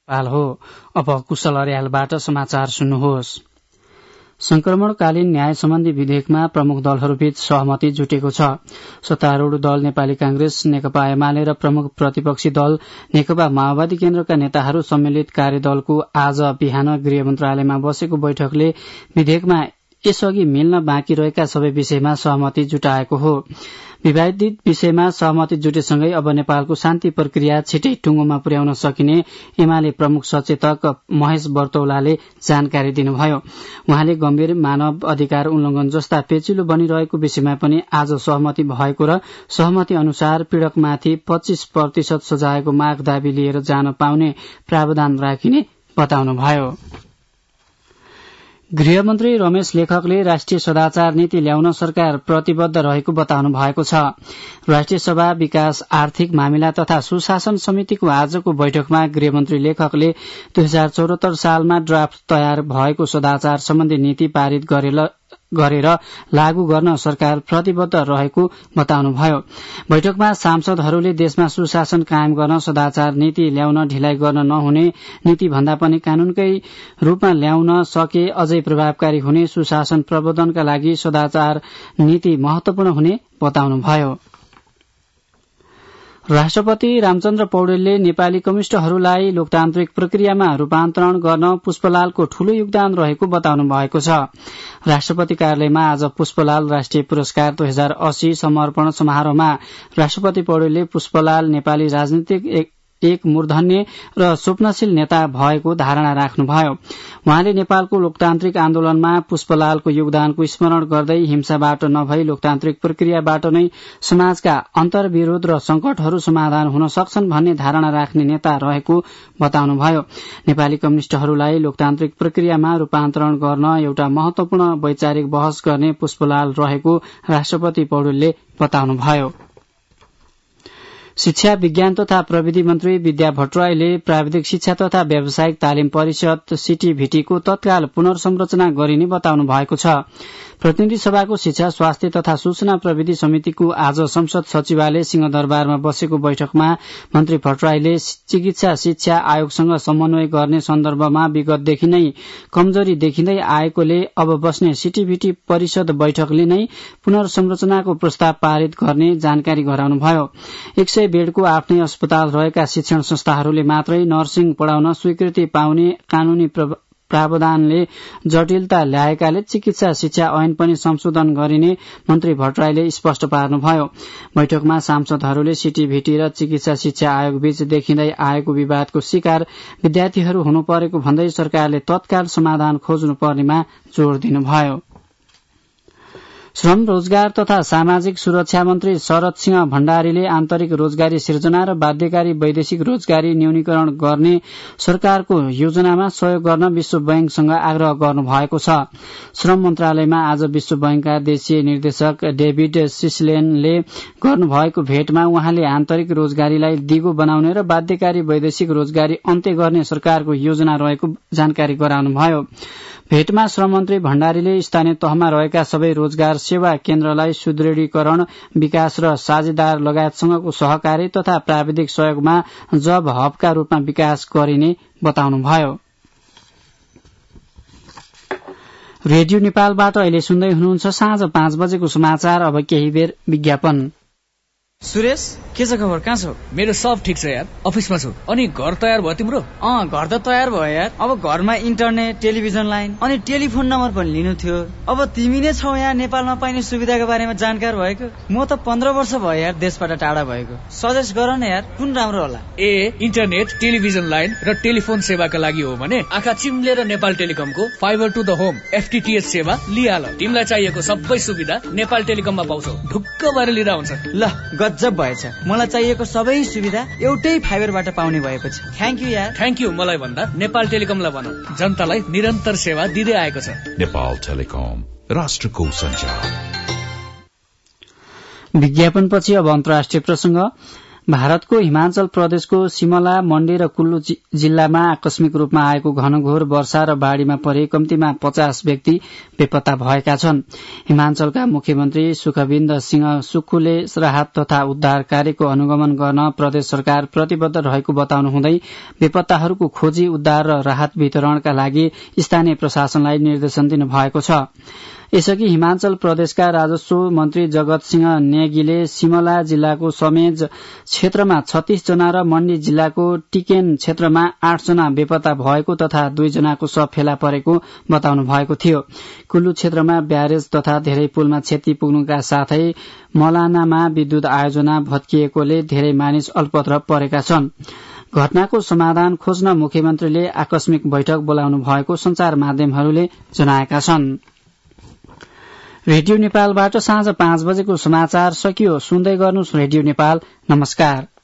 हो। अब कुशल अर्यालबाट समाचार सुन्नुहोस्। संक्रमणकालीन न्याय सम्बन्धी विधेयकमा प्रमुख दलहरूबीच सहमति जुटेको छ। सत्तारूढ़ दल नेपाली कांग्रेस, नेकपा एमाले र प्रमुख प्रतिपक्षी दल नेकपा माओवादी केन्द्रका नेताहरू सम्मिलित कार्यदलको आज बिहान गृह मन्त्रालयमा बसेको बैठकले विधेयकमा यसअघि मिल्न बाँकी रहेका सबै विषयमा सहमति जुटाएको हो। विवादित विषयमा सहमति जुटेसँगै अब नेपालको शान्ति प्रक्रिया छिटै टुंगोमा पुर्याउन सकिने एमाले प्रमुख सचेतक महेश बर्तौलाले जानकारी दिनुभयो। उहाँले गम्भीर मानव अधिकार उल्लंघन जस्ता पेचिलो बनिरहेको विषयमा पनि आज सहमति भएको र सहमति अनुसार पीड़कमाथि 25% सजायको माग दाबी लिएर जान पाउने प्रावधान राखिने बताउनुभयो। गृहमन्त्री रमेश लेखकले राष्ट्रिय सदाचार नीति ल्याउन सरकार प्रतिबद्ध रहेको बताउनु भएको छ। राष्ट्रिय सभा विकास आर्थिक मामिला तथा सुशासन समितिको आजको बैठकमा गृहमन्त्री लेखकले 2074 सालमा ड्राफ्ट तयार भएको सदाचार सम्बन्धी नीति पारित गरेर लागू गर्न सरकार प्रतिबद्ध रहेको बताउनुभयो। बैठकमा सांसदहरूले देशमा सुशासन कायम गर्न सदाचार नीति ल्याउन ढिलाइ गर्न नहुने, नीति भन्दा पनि कानूनकै रूपमा ल्याउन सके अझै प्रभावकारी हुने, सुशासन प्रवर्धनका लागि सदाचार नीति महत्वपूर्ण हुने बताउनुभयो। राष्ट्रपति रामचन्द्र पौडेलले नेपाली कम्युनिष्टहरूलाई लोकतान्त्रिक प्रक्रियामा रूपान्तरण गर्न पुष्पलालको ठूलो योगदान रहेको बताउनु भएको छ। राष्ट्रपति कार्यालयमा आज पुष्पलाल राष्ट्रिय पुरस्कार 2080 समर्पण समारोहमा राष्ट्रपति पौडेलले पुष्पलाल नेपाली राजनीतिक एक मूर्धन्य र स्वप्नशील नेता भएको धारणा राख्नुभयो। उहाँले नेपालको लोकतान्त्रिक आन्दोलनमा पुष्पलालको योगदानको स्मरण गर्दै हिंसाबाट नभई लोकतान्त्रिक प्रक्रियाबाट नै समाजका अन्तर्विरोध र संकटहरू समाधान हुन सक्छन् भन्ने धारणा राख्ने नेता रहेको बताउनुभयो। नेपाली कम्युनिष्टहरूलाई लोकतान्त्रिक प्रक्रियामा रूपान्तरण गर्न एउटा महत्वपूर्ण वैचारिक बहस गर्ने पुष्पलाल रहेको राष्ट्रपति पौडेलले बताउनुभयो। शिक्षा विज्ञान तथा प्रविधि मन्त्री विद्या भट्टराईले प्राविधिक शिक्षा तथा व्यावसायिक तालिम परिषद सीटीभीटीको तत्काल पुनर्संरचना गरिने बताउनु भएको छ। प्रतिनिधि सभाको शिक्षा, स्वास्थ्य तथा सूचना प्रविधि समितिको आज संसद सचिवालय सिंहदरबारमा बसेको बैठकमा मन्त्री भट्टराईले चिकित्सा शिक्षा आयोगसँग समन्वय गर्ने सन्दर्भमा विगतदेखि नै कमजोरी देखिँदै आएकोले अब बस्ने सीटीभीटी परिषद बैठकले नै पुनर्संरचनाको प्रस्ताव पारित गर्ने जानकारी गराउनुभयो। 100 बेडको आफ्नै अस्पताल रहेका शिक्षण संस्थाहरूले मात्रै नर्सिङ पढ़ाउन स्वीकृति पाउने कानूनी प्रावधानले जटिलता ल्याएकाले चिकित्सा शिक्षा ऐन पनि संशोधन गरिने मन्त्री भट्टराईले स्पष्ट पार्नुभयो। बैठकमा सांसदहरूले सीटीभीटी र चिकित्सा शिक्षा आयोग बीच देखिँदै आएको विवादको शिकार विद्यार्थीहरू हुनु परेको भन्दै सरकारले तत्काल समाधान खोज्नु पर्नेमा जोड़ दिनुभयो। श्रम, रोजगार तथा सामाजिक सुरक्षा मन्त्री शरद सिंह भण्डारीले आन्तरिक रोजगारी सिर्जना र बाध्यकारी वैदेशिक रोजगारी न्यूनीकरण गर्ने सरकारको योजनामा सहयोग गर्न विश्व बैंकसँग आग्रह गर्नु भएको छ। श्रम मन्त्रालयमा आज विश्व बैंकका देशीय निर्देशक डेभिड सिस्लेनले गर्नुभएको भेटमा उहाँले आन्तरिक रोजगारीलाई दिगो बनाउने र बाध्यकारी वैदेशिक रोजगारी अन्त्य गर्ने सरकारको योजना रहेको जानकारी गराउनुभयो। भेटमा श्रम मन्त्री भण्डारीले स्थानीय तहमा रहेका सबै रोजगार सेवा केन्द्रलाई सुदृढीकरण, विकास र साझेदार लगायतसँगको सहकारी तथा प्राविधिक सहयोगमा जब हबका रूपमा विकास गरिने बताउनुभयो। रेडियो नेपालबाट अहिले सुन्दै हुनुहुन्छ साँझ 5 बजेको समाचार। अब केही बेर विज्ञापन। सुरेश, के छ खबर? कहाँ छौ? मेरो सब ठिक छ यार, अफिसमा छु। अनि घर तयार भयो तिम्रो? घर त तयार भयो यार। अब घरमा इन्टरनेट, टेलिभिजन लाइन अनि टेलिफोन नम्बर पनि लिनु थियो। अब तिमी नै छौ यहाँ नेपालमा पाइने सुविधाको बारेमा जानकार भएको। म त 15 वर्ष भयो यार देशबाट टाढा भएको। सजेस्ट गर न यार, कुन राम्रो होला? इन्टरनेट, टेलिभिजन लाइन र टेलिफोन सेवाका लागि हो भने आँखा चिम्लेर नेपाल टेलिकमको fibre to the home FTTH सेवा लिहाल। तिमीलाई चाहिएको सबै सुविधा नेपाल टेलिकममा पाउँछौ। ढुक्क भएर लिँदा हुन्छ। ल, गजब भएछ। मलाई चाहिएको सबै सुविधा एउटै फाइबरबाट पाउने भएपछि थ्याङ्क यू यार। थ्याङ्क यू मलाई भन्दा नेपाल टेलिकमलाई भन, जनतालाई निरन्तर सेवा दिँदै आएको छ। नेपाल टेलिकम, राष्ट्रको सञ्चार। विज्ञापनपछि अब अन्तर्राष्ट्रिय प्रसंग। भारतको हिमाचल प्रदेशको सिमला मण्डी र कुल्लु जिल्लामा आकस्मिक रूपमा आएको घनघोर वर्षा र बाढ़ीमा परे कम्तीमा 50 व्यक्ति बेपत्ता भएका छन्। हिमाचलका मुख्यमन्त्री सुखविन्द सिंह सुक्खुले राहत तथा उद्धार कार्यको अनुगमन गर्न प्रदेश सरकार प्रतिबद्ध रहेको बताउनु हुँदै बेपत्ताहरूको खोजी उद्धार र राहत वितरणका लागि स्थानीय प्रशासनलाई निर्देशन दिनुभएको छ। यसअघि हिमाचल प्रदेशका राजस्व मन्त्री जगत सिंह नेगीले सिमला जिल्लाको समेज क्षेत्रमा 36 जना र मण्डी जिल्लाको टिकेन क्षेत्रमा 8 जना बेपत्ता भएको तथा 2 जनाको शव फेला परेको बताउनु भएको थियो। कुल्लु क्षेत्रमा ब्यारेज तथा धेरै पुलमा क्षति पुग्नुका साथै मलानामा विद्युत आयोजना भत्किएकोले धेरै मानिस अल्पत्र परेका छन्। घटनाको समाधान खोज्न मुख्यमन्त्रीले आकस्मिक बैठक बोलाउनु भएको संचार माध्यमहरूले जनाएका छन्। रेडियो नेपालबाट साँझ 5 बजेको समाचार सकियो। सुन्दै गर्नुहोस् रेडियो नेपाल। नमस्कार।